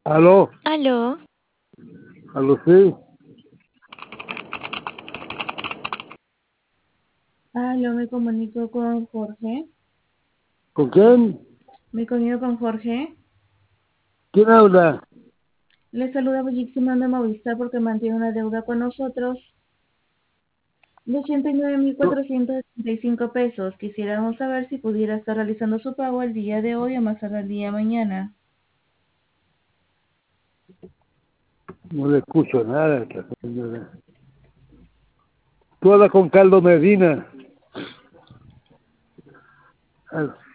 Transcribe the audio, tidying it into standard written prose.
Aló, Aló, aló, sí. Aló, me comunico con Jorge. ¿Con quién? Me comunico con Jorge. ¿Quién habla? Le saluda Bellísima de Movistar porque mantiene una deuda con nosotros de 89.465 pesos. Quisiéramos saber si pudiera estar realizando su pago el día de hoy o más tarde el día de mañana. No le escucho nada a esta señora. Tú hablas con Carlos Medina. Ah,